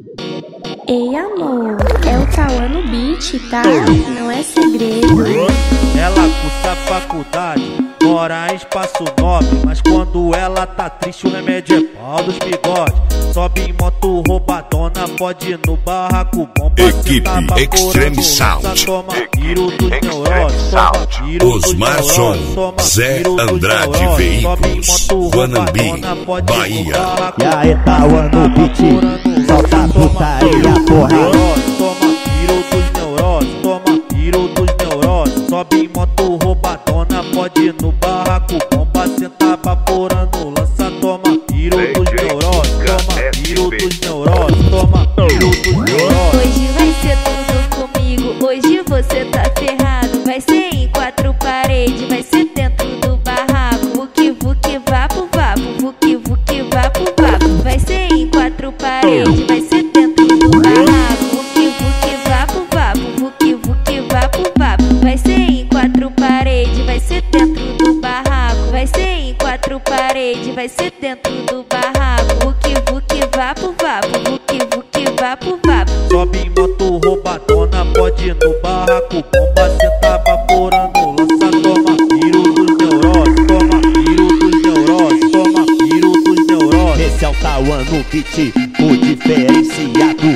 Ei amor, é o Tauan no beat, tá? Não é segredo. Ela cursa faculdade, mora em espaço nobre, mas quando ela tá triste o remédio é pau dos bigodes. Sobe em moto roubadona, pode ir no barraco bomba. Equipe Extreme Sound. Toma tiro dos neuróticos, toma tiro dos Osmar Som, Zé Andrade Veículos, Guanambi, Bahia. E aí, Tauan no beat, solta putaria, porra. Toma tiro dos neuróticos, toma tiro dos neuróticos. Sobe em moto roubadona, pode ir no barraco bomba. Cê tá vaporando, lança, toma tiro dos neuróticos, toma tiro dos neuróticos, toma tiro dos neuróticos. Hoje vai ser tudo comigo, hoje você tá ferrado. Vai ser em quatro paredes, vai ser dentro do barraco. Vuki vuki vapo vapo, vuki vuki vapo vapo. Vai ser em quatro paredes, vai ser dentro do barraco. Vuki vuki vapo vapo, vuki vuki vapo vapo. Vai ser em quatro paredes, vai ser dentro do barraco. Vai ser em quatro paredes, vai ser dentro do barraco. Vuki vuki vapo vapo, vuki vuki vapo vapo. Sobe em moto roubadona, pode ir no barraco bomba. Cê tá vaporando, lança, toma tiro dos neuróticos, toma tiro dos neuróticos, toma tiro dos neuróticos. Esse é o Tauan no beat, o diferenciado.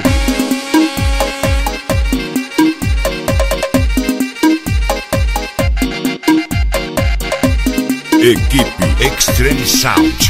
Equipe Extreme Sound.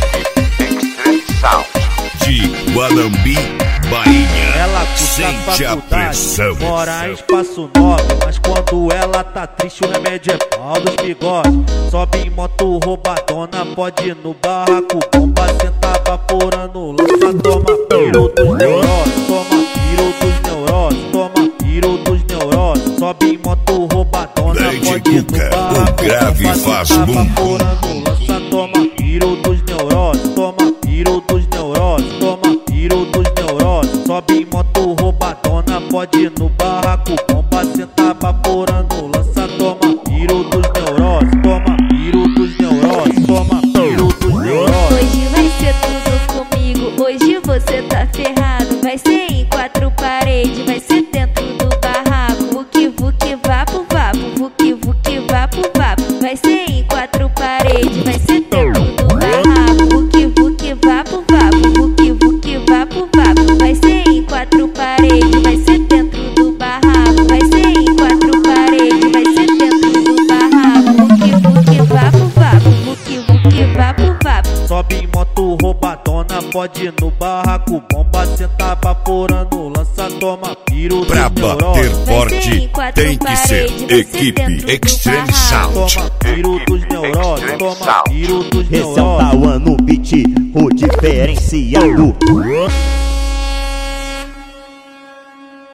De Guanambi, Bahia. Ela cursa Sente a faculdade, pressão. mora em espaço nobre, mas quando ela tá triste o remédio é pau dos bigodes. Sobe em moto roubadona, pode ir no barraco bomba. Cê tá vaporando, lança, toma tiro dos neuróticos, toma tiro dos neuróticos, toma tiro dos neuróticos. Sobe em moto roubadona, Lady pode ir no Cuca, barraco o grave bomba. faz Cê tá bum, bum. vaporando, lança, toma tiro dos neuróticos, toma tiro dos neuróticos, toma tiro dos neuróticos. Sobe em moto roubadona, pode ir no barraco bomba. Cê tá vaporando, lança, toma tiro dos neuróticos, toma tiro dos neuróticos, toma tiro dos neuróticos. Hoje vai ser tudo comigo, hoje você tá ferrado. Vai ser em quatro paredes, vai ser dentro do barraco. Vuki vuki vapo vapo, vuki vuki vapo vapo. Vai ser em quatro paredes, vai ser dentro do barraco. Vuki vuki vapo vapo, vuki vuki vapo vapo. Vai ser em quatro paredes, vai ser dentro do barraco. Vai ser em quatro paredes, vai ser dentro do barraco. Vuki vuki vapo vapo, vuki vuki vapo vapo. Sobe em moto roubadona, pode ir no barraco bomba. Cê tá vaporando, lança, toma tiro dos Pra bater neuróticos. forte, tem que ser Equipe Extreme Sound. Toma tiro dos neuróticos, toma tiro dos Esse é o neuróticos. Tauan no beat, o diferenciado.